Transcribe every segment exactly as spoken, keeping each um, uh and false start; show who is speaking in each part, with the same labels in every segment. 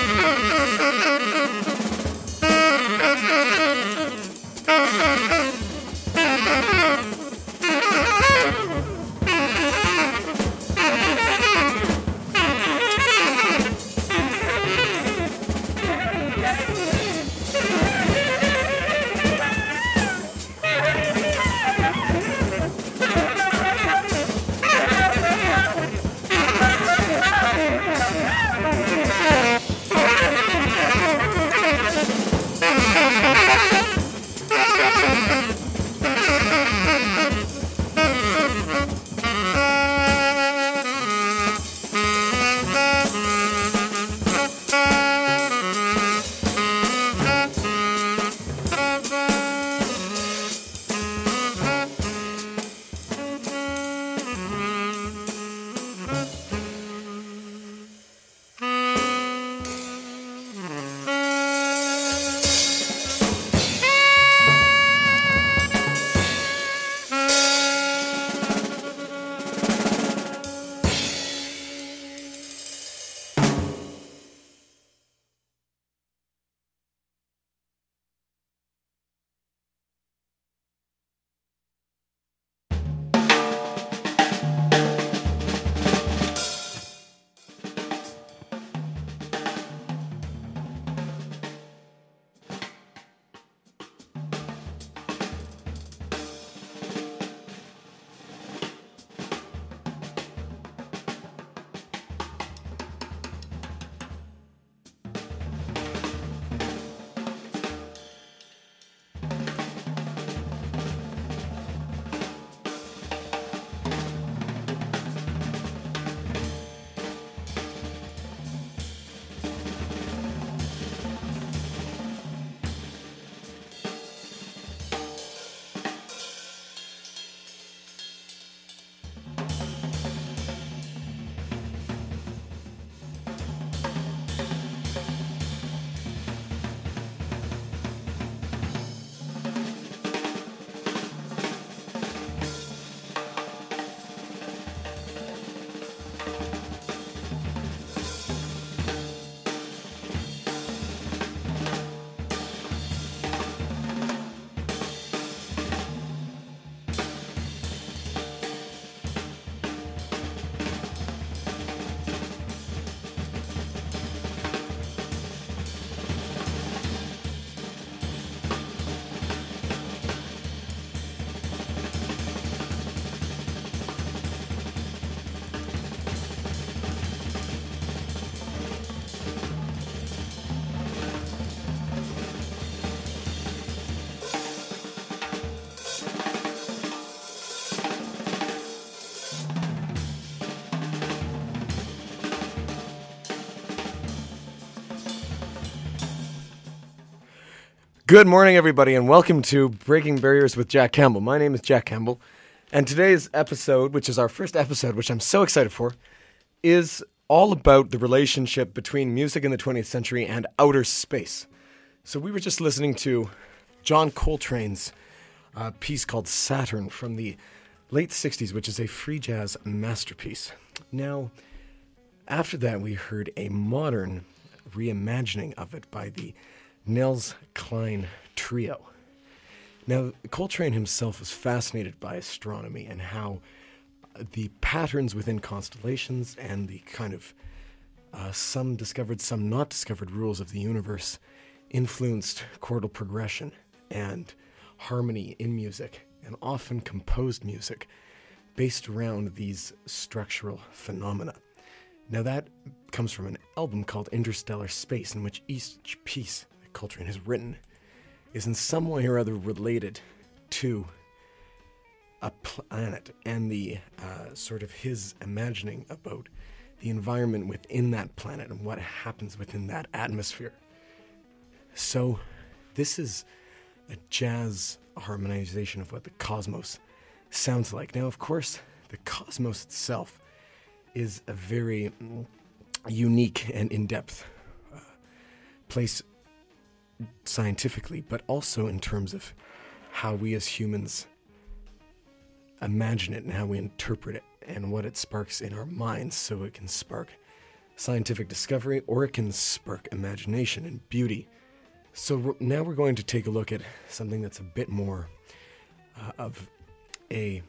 Speaker 1: Good morning, everybody, and welcome to Breaking Barriers with Jack Campbell. My name is Jack Campbell, and today's episode, which is our first episode, which I'm so excited for, is all about the relationship between music in the twentieth century and outer space. So we were just listening to John Coltrane's uh, piece called Saturn from the late sixties, which is a free jazz masterpiece. Now, after that, we heard a modern reimagining of it by the Nels Cline Trio. Now, Coltrane himself was fascinated by astronomy and how the patterns within constellations and the kind of uh, some discovered, some not discovered rules of the universe influenced chordal progression and harmony in music, and often composed music based around these structural phenomena. Now, that comes from an album called Interstellar Space, in which each piece Coltrane has written is in some way or other related to a planet and the uh, sort of his imagining about the environment within that planet and what happens within that atmosphere. So this is a jazz harmonization of what the cosmos sounds like. Now, of course, the cosmos itself is a very unique and in-depth uh, place scientifically, but also in terms of how we as humans imagine it and how we interpret it and what it sparks in our minds, so it can spark scientific discovery, or it can spark imagination and beauty. So now we're going to take a look at something that's a bit more uh, of a,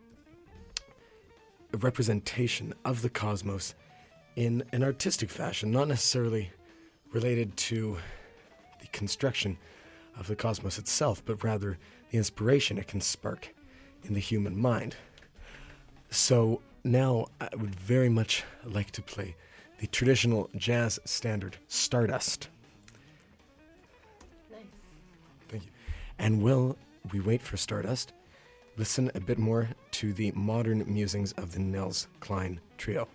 Speaker 1: a representation of the cosmos in an artistic fashion, not necessarily related to the construction of the cosmos itself, but rather the inspiration it can spark in the human mind. So now I would very much like to play the traditional jazz standard, Stardust.
Speaker 2: Nice.
Speaker 1: Thank you. And while we wait for Stardust, listen a bit more to the modern musings of the Nels Cline Trio.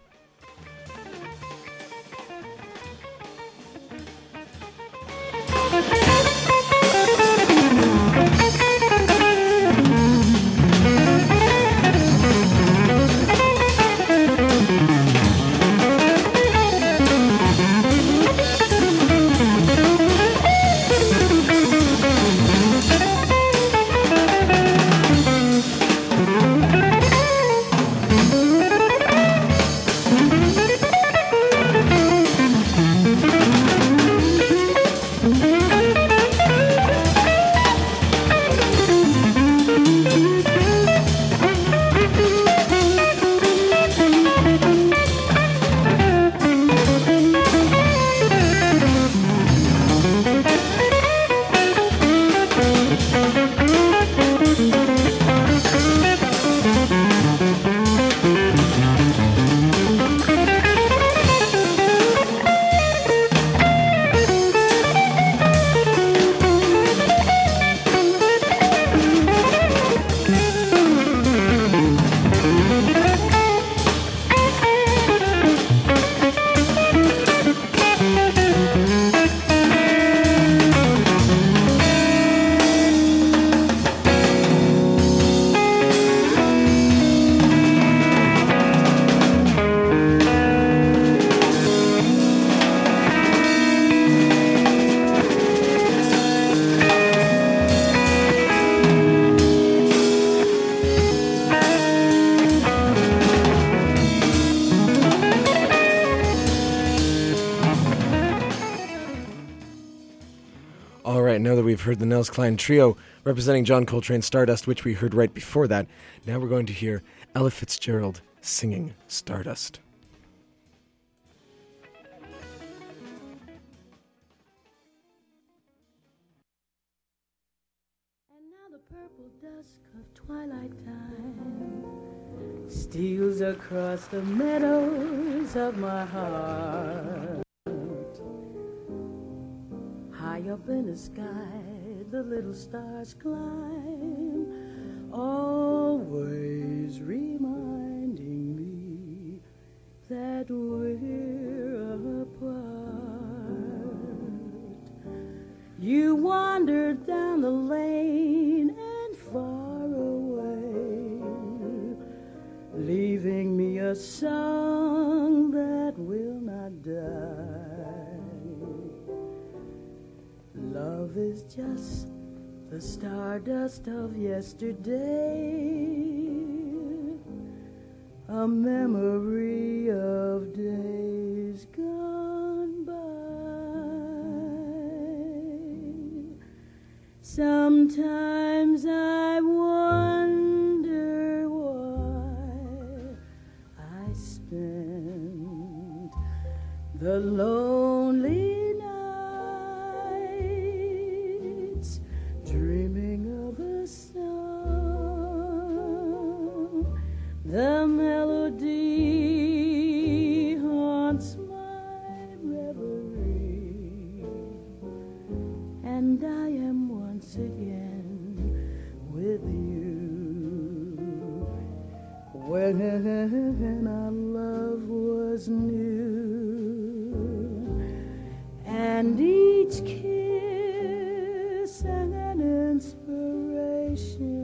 Speaker 1: Now that we've heard the Nels Cline Trio representing John Coltrane's Stardust, which we heard right before that, now we're going to hear Ella Fitzgerald singing Stardust.
Speaker 3: And now the purple dusk of twilight time steals across the meadows of my heart. High up in the sky, the little stars climb, always reminding me that we're apart. You wandered down the lane and far away, leaving me a song that will not die. Love is just the stardust of yesterday, a memory of days gone by. Sometimes I wonder why I spend the lonely the melody haunts my reverie, and I am once again with you. When our love was new, and each kiss an inspiration.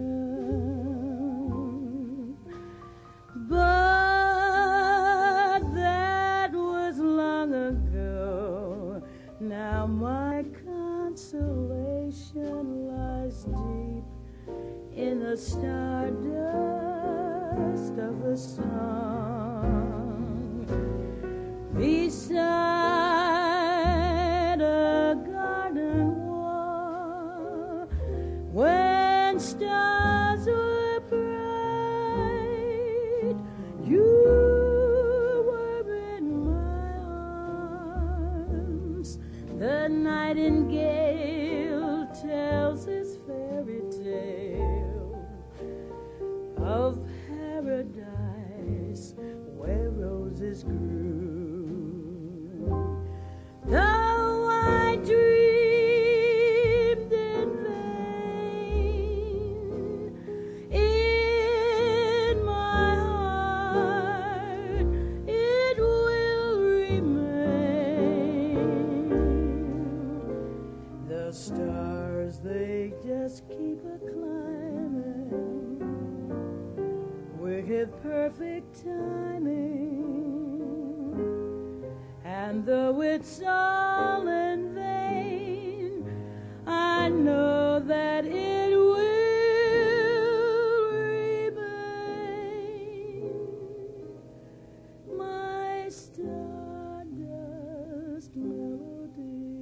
Speaker 3: But that was long ago. Now my consolation lies deep in the stardust of the song. beside a garden wall when stars were bright. You were in my arms. The nightingale tells his fairy tale of paradise where roses grew. Though I dreamed in vain, in my heart it will remain. The stars, they just keep a climbing with perfect timing. And though it's all in vain, I know that it will remain my stardust melody.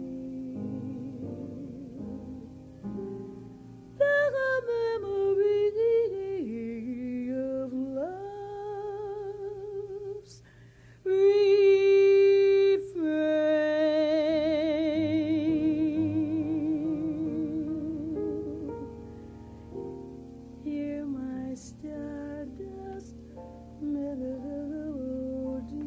Speaker 3: The memory of love's refrain. Hear my stardust melody.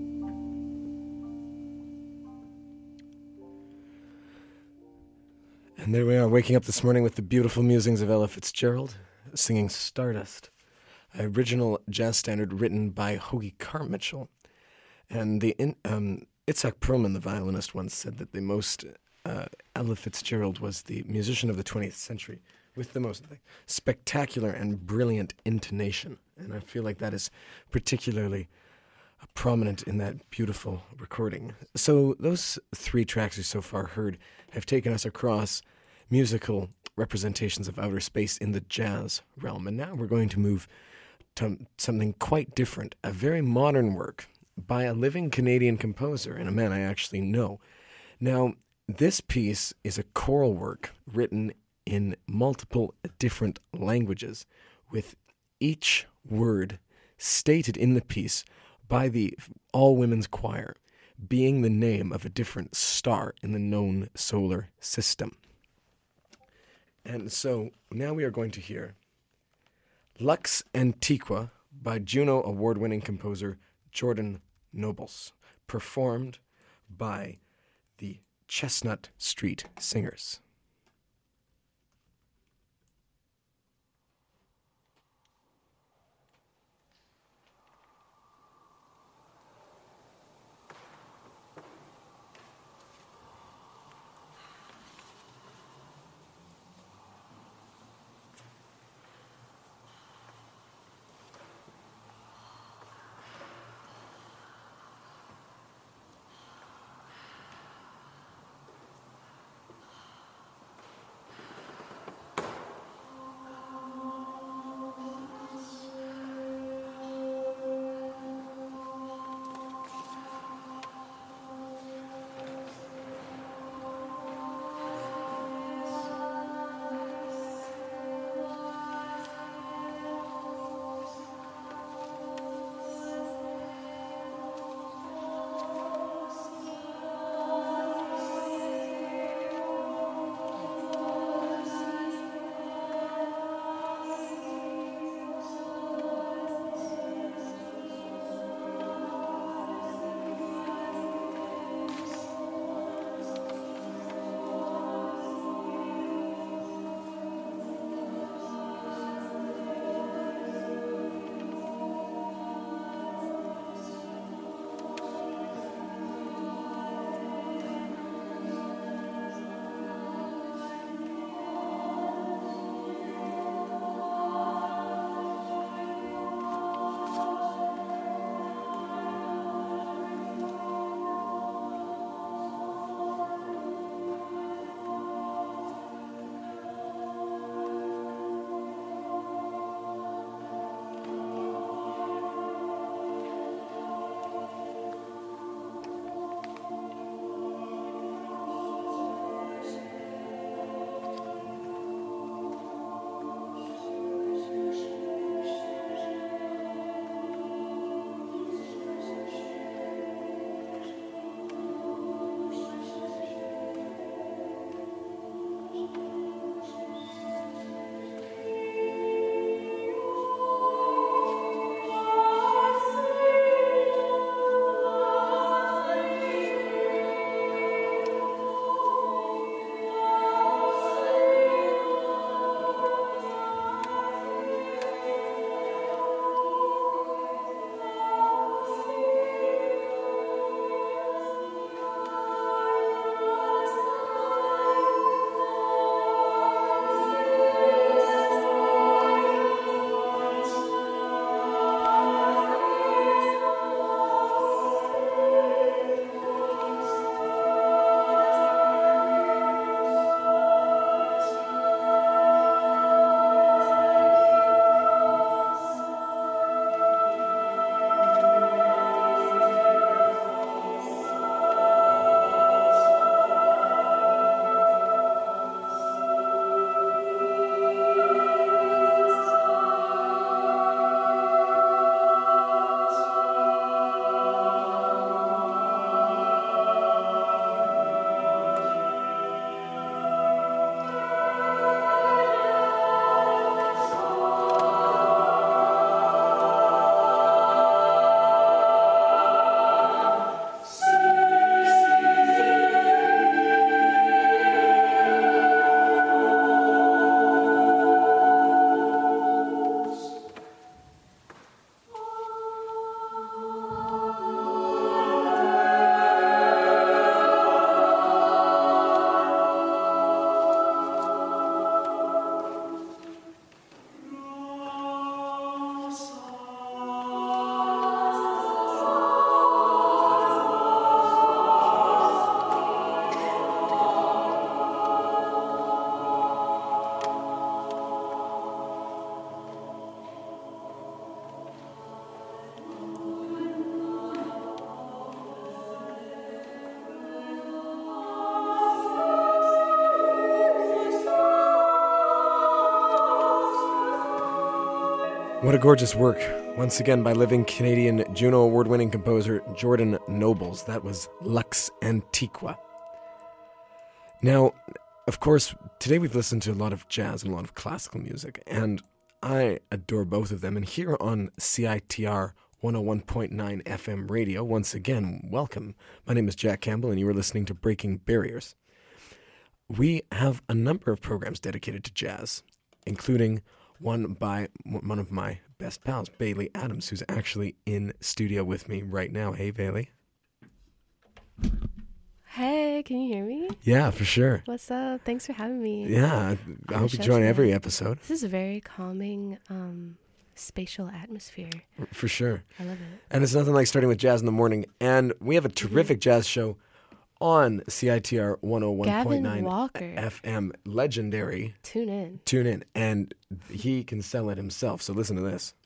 Speaker 1: And there we are, waking up this morning with the beautiful musings of Ella Fitzgerald, singing Stardust, an original jazz standard written by Hoagie Carmichael. And the in, um, Itzhak Perlman, the violinist, once said that the most uh, Ella Fitzgerald was the musician of the twentieth century with the most spectacular and brilliant intonation. And I feel like that is particularly prominent in that beautiful recording. So those three tracks we so far heard have taken us across musical representations of outer space in the jazz realm. And now we're going to move to something quite different, a very modern work by a living Canadian composer and a man I actually know. Now, this piece is a choral work written in multiple different languages, with each word stated in the piece by the all-women's choir being the name of a different star in the known solar system. And so now we are going to hear Lux Antiqua by Juno award-winning composer Jordan Nobles, performed by the Chestnut Street Singers. What a gorgeous work, once again by living Canadian Juno Award-winning composer Jordan Nobles. That was Lux Antiqua. Now, of course, today we've listened to a lot of jazz and a lot of classical music, and I adore both of them. And here on C I T R one oh one point nine F M radio, once again, welcome. My name is Jack Campbell, and you are listening to Breaking Barriers. We have a number of programs dedicated to jazz, including one by one of my best pals, Bailey Adams, who's actually in studio with me right now. Hey, Bailey.
Speaker 2: Hey, can you hear me?
Speaker 1: Yeah, for sure.
Speaker 2: What's up? Thanks for having me.
Speaker 1: Yeah, I hope you join every episode.
Speaker 2: This is a very calming, um, spatial atmosphere.
Speaker 1: For sure.
Speaker 2: I love it.
Speaker 1: And it's nothing like starting with jazz in the morning. And we have a terrific mm-hmm. jazz show on C I T R one oh one point nine F M. Legendary.
Speaker 2: Tune in.
Speaker 1: Tune in. And he can sell it himself. So listen to this.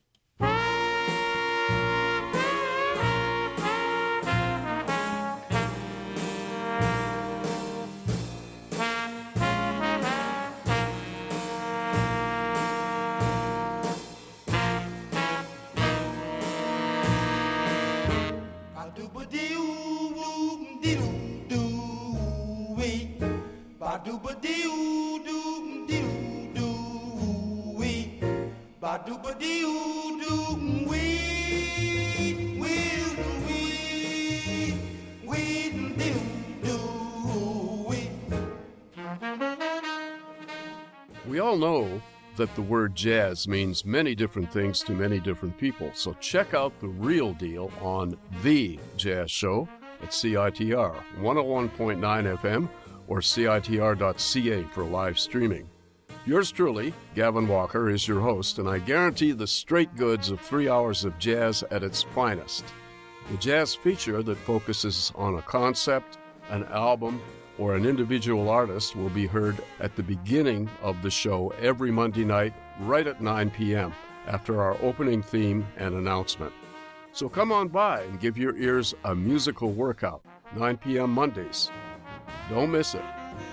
Speaker 4: We all know that the word jazz means many different things to many different people, so check out The Real Deal on The Jazz Show at C I T R one oh one point nine F M or C I T R dot C A for live streaming. Yours truly, Gavin Walker, is your host, and I guarantee the straight goods of three hours of jazz at its finest. The jazz feature that focuses on a concept, an album, or an individual artist will be heard at the beginning of the show every Monday night, right at nine p.m., after our opening theme and announcement. So come on by and give your ears a musical workout, nine p.m. Mondays. Don't miss it.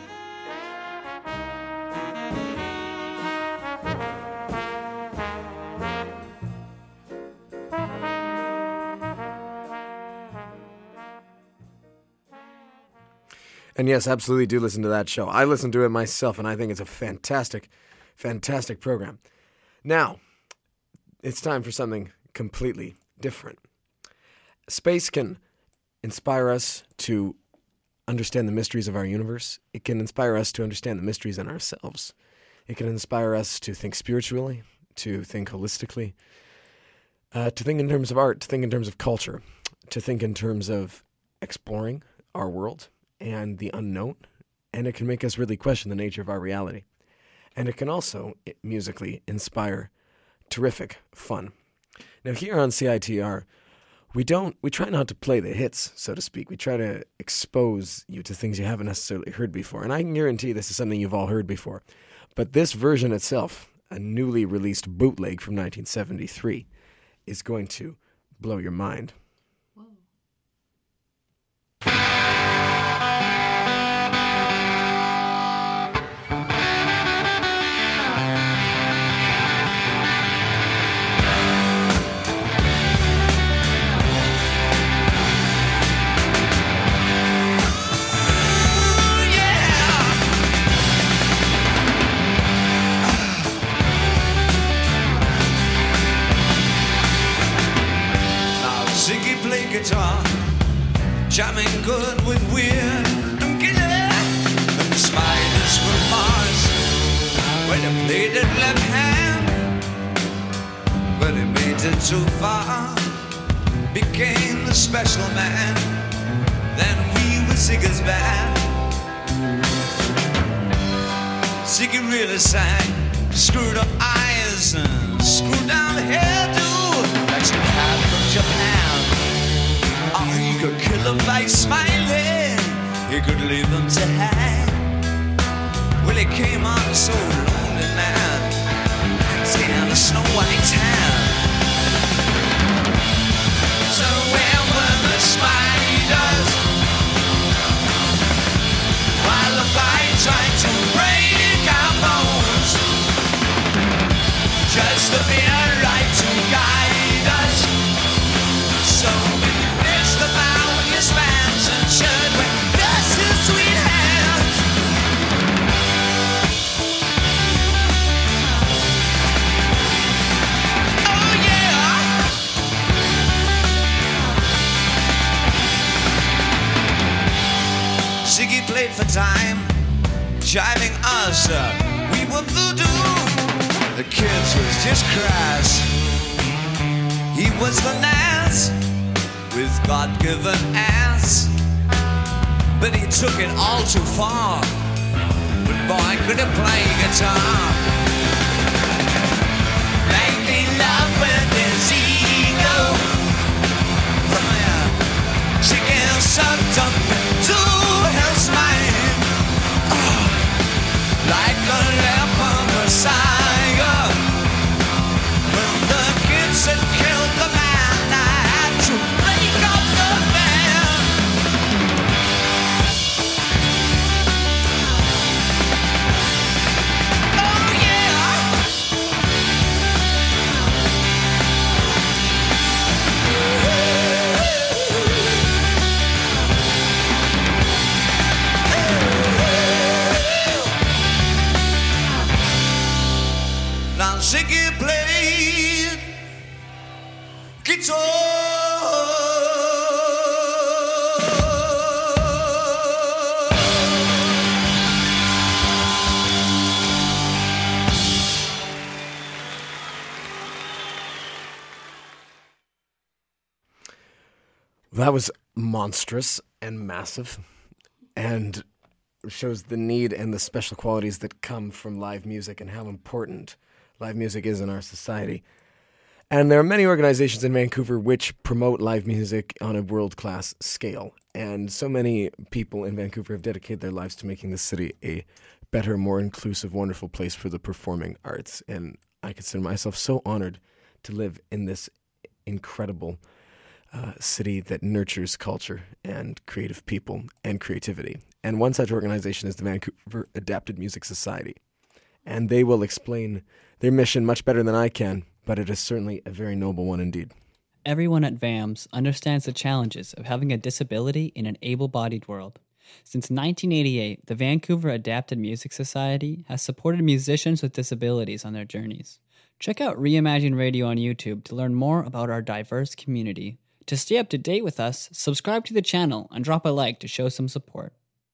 Speaker 1: And yes, absolutely do listen to that show. I listen to it myself, and I think it's a fantastic, fantastic program. Now, it's time for something completely different. Space can inspire us to understand the mysteries of our universe. It can inspire us to understand the mysteries in ourselves. It can inspire us to think spiritually, to think holistically, uh, to think in terms of art, to think in terms of culture, to think in terms of exploring our world and the unknown, and it can make us really question the nature of our reality. And it can also it, musically inspire terrific fun. Now here on C I T R, we don't we try not to play the hits, so to speak. We try to expose you to things you haven't necessarily heard before. And I can guarantee this is something you've all heard before. But this version itself, a newly released bootleg from nineteen seventy-three, is going to blow your mind.
Speaker 5: Guitar, jamming good with weird and killer. And the spiders from Mars, when he played it left hand, but he made it too far, became the special man. Then we were Ziggy's band. Ziggy really sang, screwed up eyes and screwed down the hairdo, like some cat from Japan. Or he could kill them by smiling, he could leave them to hang. Well, he came on so lonely, man, down a snow white tan. So where were the spiders while the fight tried to break our bones, just to be a right played for time, jiving us up. We were voodoo. The kids was just crass. He was the Nas with God-given ass, but he took it all too far. But boy, could he play guitar. Made me love with his ego. Oh yeah, she gets sucked up into his mind. Oh, like a leper messiah. When the kids had killed the man, I had to break up the band. Oh yeah. Now Ziggy played guitar.
Speaker 1: That was monstrous and massive, and shows the need and the special qualities that come from live music and how important live music is in our society. And there are many organizations in Vancouver which promote live music on a world-class scale. And so many people in Vancouver have dedicated their lives to making this city a better, more inclusive, wonderful place for the performing arts. And I consider myself so honored to live in this incredible uh, city that nurtures culture and creative people and creativity. And one such organization is the Vancouver Adapted Music Society. And they will explain their mission much better than I can, but it is certainly a very noble one indeed.
Speaker 6: Everyone at V A M S understands the challenges of having a disability in an able-bodied world. Since nineteen eighty-eight, the Vancouver Adapted Music Society has supported musicians with disabilities on their journeys. Check out Reimagine Radio on YouTube to learn more about our diverse community. To stay up to date with us, subscribe to the channel and drop a like to show some support.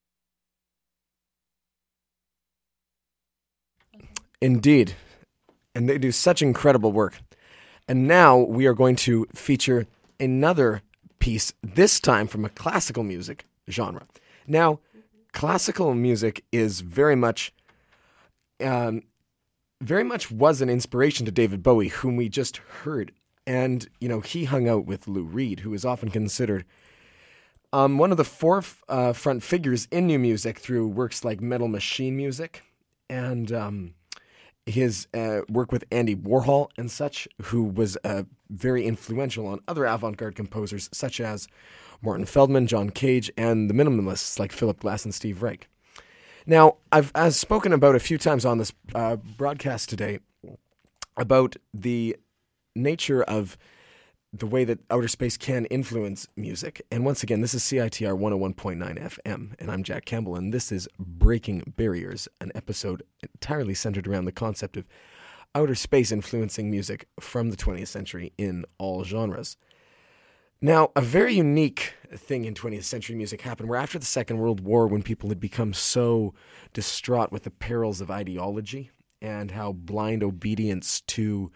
Speaker 1: Indeed. And they do such incredible work. And now we are going to feature another piece, this time from a classical music genre. Now, classical music is very much, um, very much was an inspiration to David Bowie, whom we just heard. And, you know, he hung out with Lou Reed, who is often considered um, one of the forefront uh, front figures in new music through works like Metal Machine Music and um, his uh, work with Andy Warhol and such, who was uh, very influential on other avant-garde composers such as Morton Feldman, John Cage, and the minimalists like Philip Glass and Steve Reich. Now, I've, I've spoken about a few times on this uh, broadcast today about the nature of the way that outer space can influence music. And once again, this is C I T R one oh one point nine F M, and I'm Jack Campbell, and this is Breaking Barriers, an episode entirely centered around the concept of outer space influencing music from the twentieth century in all genres. Now, a very unique thing in twentieth century music happened where after the Second World War, when people had become so distraught with the perils of ideology and how blind obedience to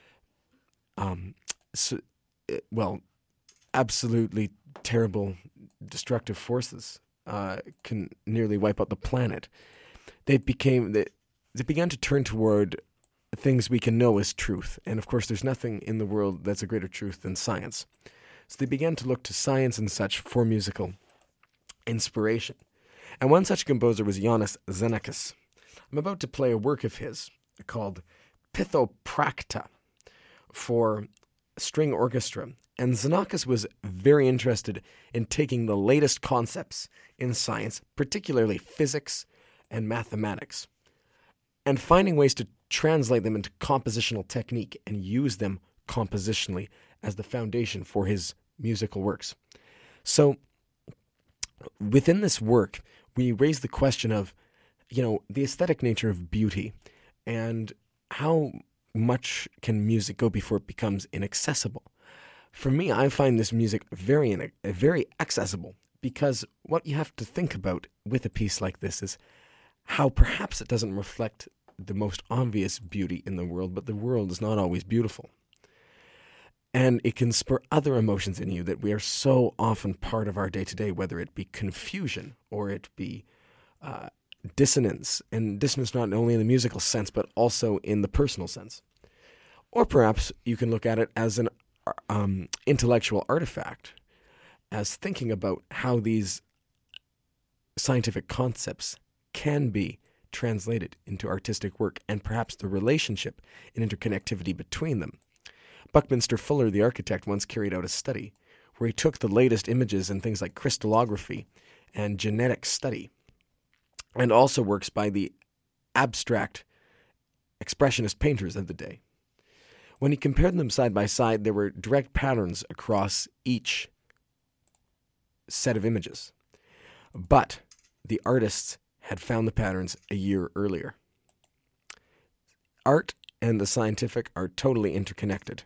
Speaker 1: Um, so, well, absolutely terrible, destructive forces uh, can nearly wipe out the planet. They became they, they began to turn toward things we can know as truth, and of course, there's nothing in the world that's a greater truth than science. So they began to look to science and such for musical inspiration. And one such composer was Iannis Xenakis. I'm about to play a work of his called Pithoprakta for string orchestra, and Xenakis was very interested in taking the latest concepts in science, particularly physics and mathematics, and finding ways to translate them into compositional technique and use them compositionally as the foundation for his musical works. So, within this work, we raise the question of, you know, the aesthetic nature of beauty and how much can music go before it becomes inaccessible. For me, I find this music very, very accessible because what you have to think about with a piece like this is how perhaps it doesn't reflect the most obvious beauty in the world, but the world is not always beautiful. And it can spur other emotions in you that we are so often part of our day-to-day, whether it be confusion or it be uh, dissonance, and dissonance not only in the musical sense, but also in the personal sense. Or perhaps you can look at it as an um, intellectual artifact, as thinking about how these scientific concepts can be translated into artistic work, and perhaps the relationship and interconnectivity between them. Buckminster Fuller, the architect, once carried out a study where he took the latest images in things like crystallography and genetic study, and also works by the abstract expressionist painters of the day. When he compared them side by side, there were direct patterns across each set of images. But the artists had found the patterns a year earlier. Art and the scientific are totally interconnected.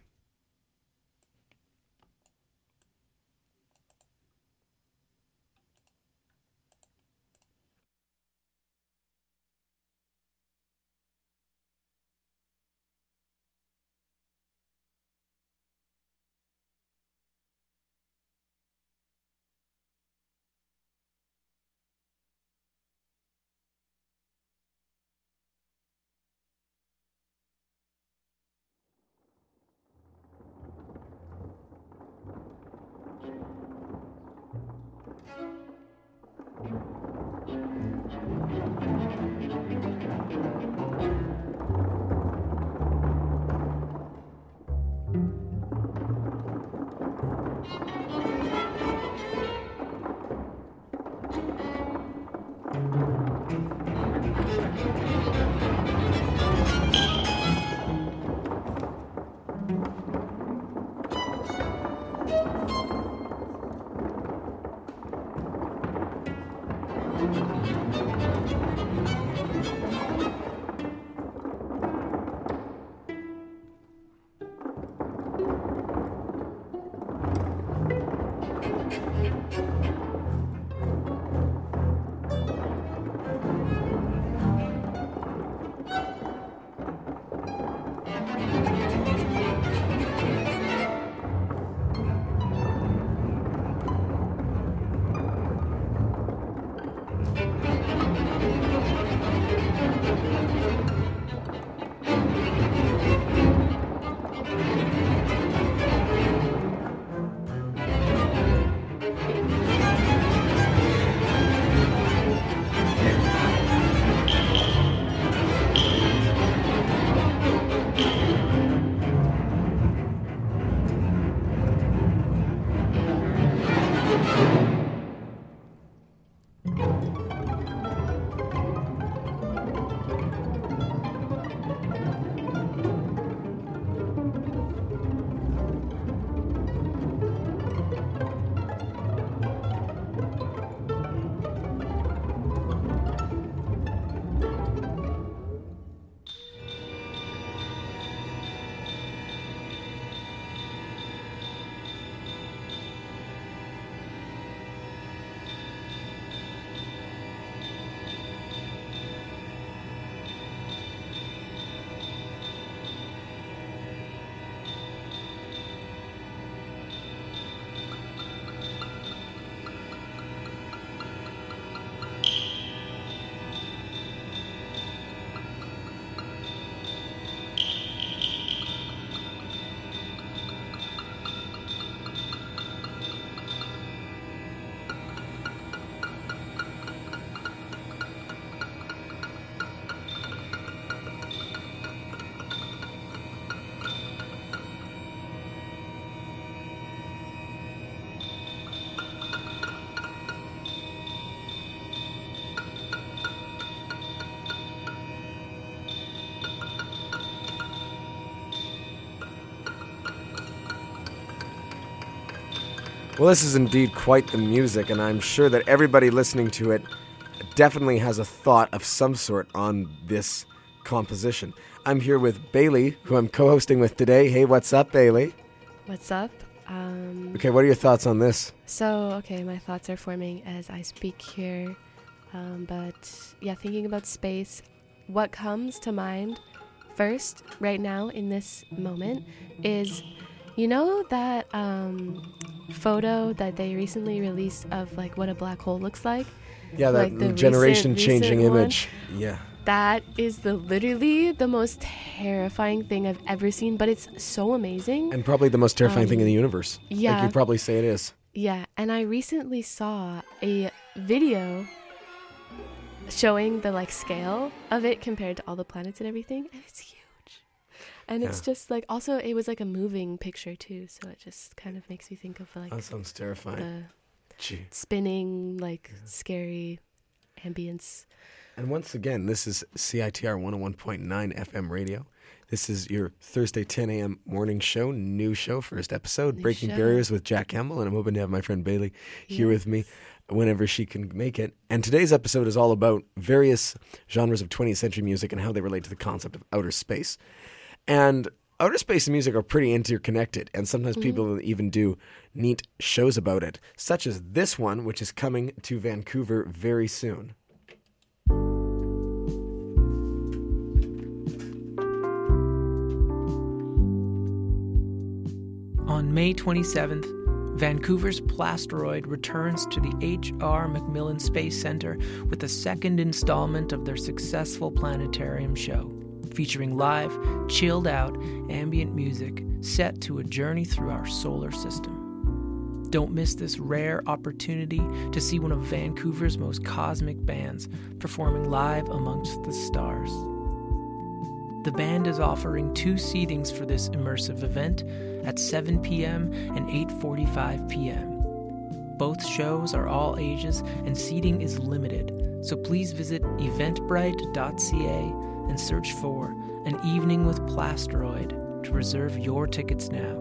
Speaker 1: Well, this is indeed quite the music, and I'm sure that everybody listening to it definitely has a thought of some sort on this composition. I'm here with Bailey, who I'm co-hosting with today. Hey, what's up, Bailey?
Speaker 2: What's up? Um,
Speaker 1: Okay, what are your thoughts on this?
Speaker 2: So, okay, my thoughts are forming as I speak here. Um, but yeah, thinking about space, what comes to mind first right now in this moment is, you know, that um, photo that they recently released of like what a black hole looks like?
Speaker 1: Yeah, that
Speaker 2: Like the
Speaker 1: generation-changing
Speaker 2: recent- recent
Speaker 1: image. Yeah.
Speaker 2: That is the literally the most terrifying thing I've ever seen, but it's so amazing.
Speaker 1: And probably the most terrifying
Speaker 2: Um,
Speaker 1: thing in the universe. Like
Speaker 2: yeah.
Speaker 1: you probably say it is.
Speaker 2: Yeah, and I recently saw a video showing the like scale of it compared to all the planets and everything, and it's huge. And it's
Speaker 1: Yeah.
Speaker 2: just like, also it was like a moving picture too, so it just kind of makes me think of like
Speaker 1: That sounds terrifying.
Speaker 2: the
Speaker 1: Gee.
Speaker 2: spinning, like scary ambience.
Speaker 1: And once again, this is C I T R one oh one point nine F M radio. This is your Thursday ten a.m. morning show, new show, first episode,
Speaker 2: New
Speaker 1: Breaking
Speaker 2: show.
Speaker 1: Barriers with Jack Campbell. And I'm hoping to have my friend Bailey here
Speaker 2: Yes.
Speaker 1: with me whenever she can make it. And today's episode is all about various genres of twentieth century music and how they relate to the concept of outer space. And outer space and music are pretty interconnected, and sometimes people even do neat shows about it, such as this one, which is coming to Vancouver very soon.
Speaker 7: On May twenty-seventh, Vancouver's Plasteroid returns to the H R Macmillan Space Center with the second installment of their successful planetarium show, featuring live, chilled-out, ambient music set to a journey through our solar system. Don't miss this rare opportunity to see one of Vancouver's most cosmic bands performing live amongst the stars. The band is offering two seatings for this immersive event at seven p.m. and eight forty-five p.m. Both shows are all ages and seating is limited, so please visit eventbrite dot c a and search for An Evening with Plasteroid to reserve your tickets now.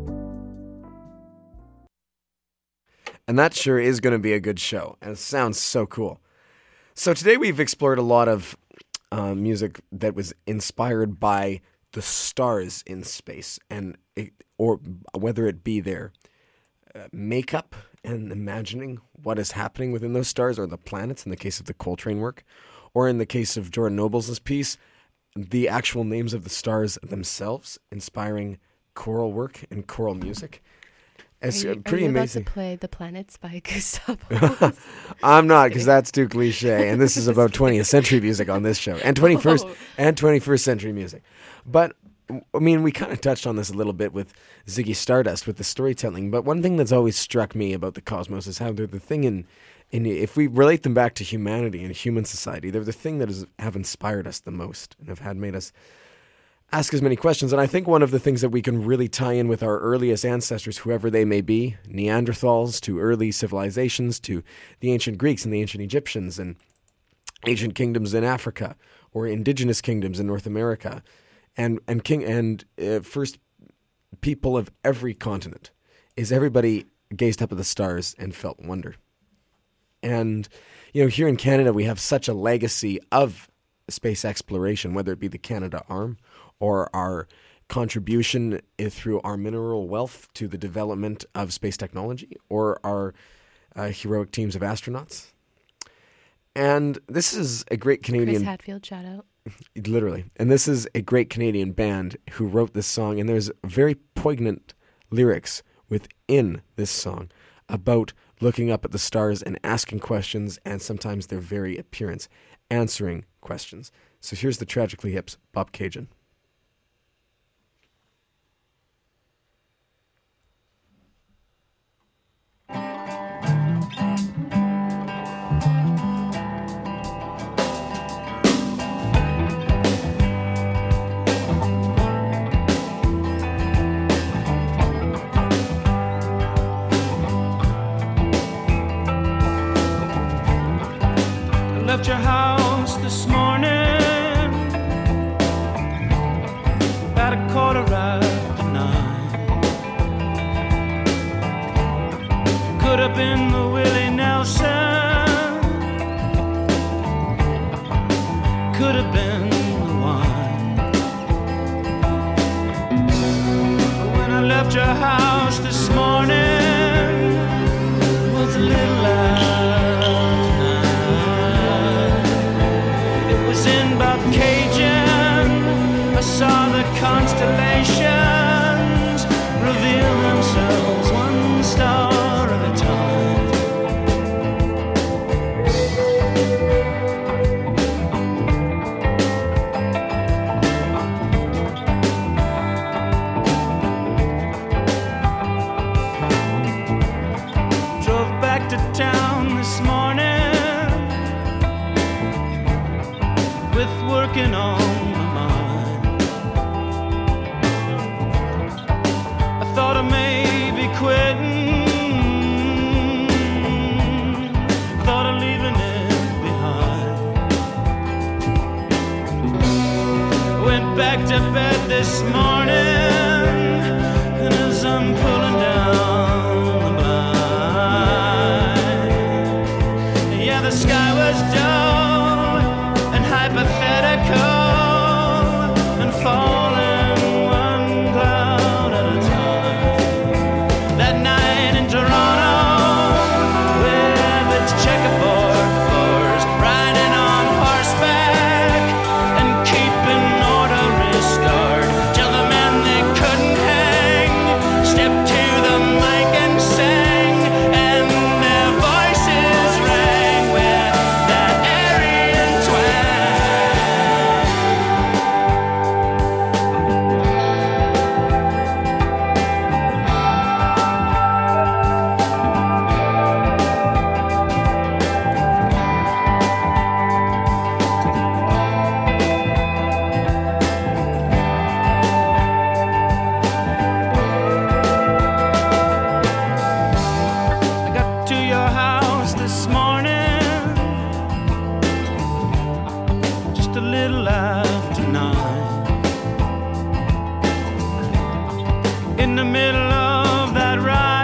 Speaker 1: And that sure is going to be a good show, and it sounds so cool. So today we've explored a lot of uh, music that was inspired by the stars in space, and it, or whether it be their uh, makeup and imagining what is happening within those stars, or the planets in the case of the Coltrane work, or in the case of Jordan Nobles' piece, the actual names of the stars themselves, inspiring choral work and choral music. It's
Speaker 2: are you,
Speaker 1: uh, pretty
Speaker 2: are you
Speaker 1: amazing.
Speaker 2: about to play The Planets by Gustavo?
Speaker 1: I'm not, because that's too cliche, and this is about twentieth century music on this show, and twenty-first
Speaker 2: Oh.
Speaker 1: and twenty-first century music. But I mean, we kind of touched on this a little bit with Ziggy Stardust with the storytelling. But one thing that's always struck me about the cosmos is how they're the thing in, in if we relate them back to humanity and human society, they're the thing that is, have inspired us the most and have had made us ask as many questions. And I think one of the things that we can really tie in with our earliest ancestors, whoever they may be, Neanderthals to early civilizations to the ancient Greeks and the ancient Egyptians and ancient kingdoms in Africa or indigenous kingdoms in North America and and king and uh, first people of every continent, is everybody gazed up at the stars and felt wonder. And you know, here in Canada we have such a legacy of space exploration, whether it be the Canada Arm or our contribution through our mineral wealth to the development of space technology, or our uh, heroic teams of astronauts. And this is a great Canadian...
Speaker 2: Chris Hadfield, shout out.
Speaker 1: Literally. And this is a great Canadian band who wrote this song, and there's very poignant lyrics within this song about looking up at the stars and asking questions, and sometimes their very appearance answering questions. So here's the Tragically Hip's Bob Cajun.
Speaker 8: Left your house this morning about a quarter after nine. Could have been the Willie Nelson, could have been the wine. When I left your house this morning saw the constellations reveal themselves one star at a time. Drove back to town this morning with working on my mind. I thought I may be quitting, thought of leaving it behind. Went back to bed this morning, and as I'm pulling down the blind, yeah, the sky was dull and hypothetical and falling one cloud at a time. That night in Toronto, with its checkerboard floors, riding on horseback and keeping order restored, till the men they couldn't hang stepped to the mic and sang, and their voices rang with that Aryan I got to your house this morning, just a little after nine. In the middle of that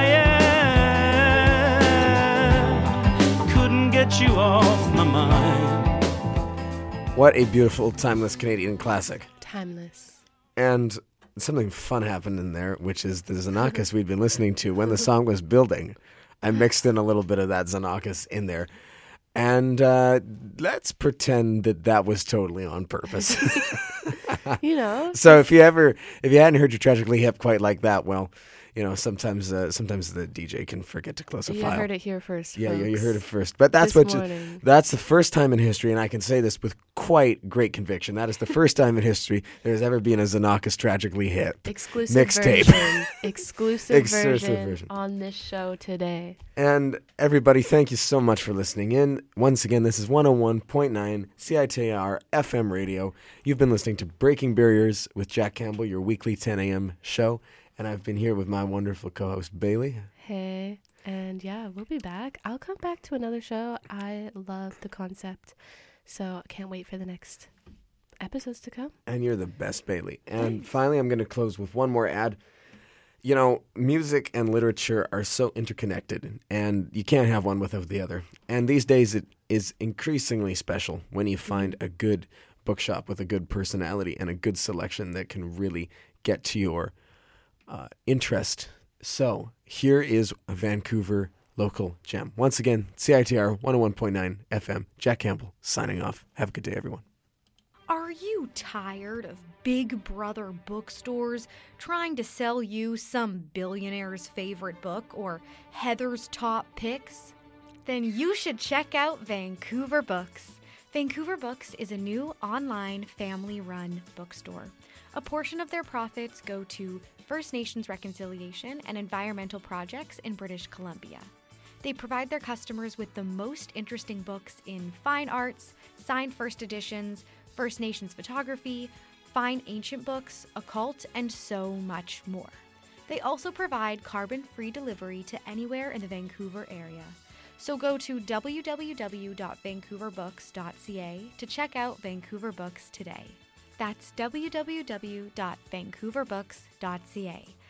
Speaker 8: riot, couldn't get you off my mind.
Speaker 1: What a beautiful, timeless Canadian classic.
Speaker 2: Timeless.
Speaker 1: And something fun happened in there, which is the Xenakis we'd been listening to when the song was building. I mixed in a little bit of that Xenakis in there. And uh, let's pretend that that was totally on purpose.
Speaker 2: You know,
Speaker 1: So if you ever, if you hadn't heard your Tragically Hip quite like that, well, you know, sometimes uh, sometimes the D J can forget to close a
Speaker 2: you
Speaker 1: file.
Speaker 2: heard it here first.
Speaker 1: Yeah, yeah, you
Speaker 2: folks.
Speaker 1: heard it first. But that's
Speaker 2: This
Speaker 1: what you,
Speaker 2: morning.
Speaker 1: that's the first time in history, and I can say this with quite great conviction. That is the first time in history there's ever been a Xenakis Tragically Hip
Speaker 2: Exclusive
Speaker 1: mixtape.
Speaker 2: version. Exclusive,
Speaker 1: Exclusive
Speaker 2: version,
Speaker 1: version.
Speaker 2: on this show today.
Speaker 1: And everybody, thank you so much for listening in. Once again, this is one oh one point nine C I T R F M radio. You've been listening to Breaking Barriers with Jack Campbell, your weekly ten a.m. show. And I've been here with my wonderful co-host, Bailey.
Speaker 2: Hey, and yeah, we'll be back. I'll come back to another show. I love the concept, so I can't wait for the next episodes to come.
Speaker 1: And you're the best, Bailey. And finally, I'm going to close with one more ad. You know, music and literature are so interconnected, and you can't have one without the other. And these days, it is increasingly special when you find a good bookshop with a good personality and a good selection that can really get to your uh, interest. So here is a Vancouver local gem. Once again, C I T R one oh one point nine F M. Jack Campbell signing off. Have a good day, everyone.
Speaker 9: Are you tired of Big Brother bookstores trying to sell you some billionaire's favorite book or Heather's top picks? Then you should check out Vancouver Books. Vancouver Books is a new online family-run bookstore. A portion of their profits go to First Nations reconciliation and environmental projects in British Columbia. They provide their customers with the most interesting books in fine arts, signed first editions, First Nations photography, fine ancient books, occult, and so much more. They also provide carbon-free delivery to anywhere in the Vancouver area. So go to w w w dot vancouver books dot c a to check out Vancouver Books today. That's w w w dot vancouver books dot c a.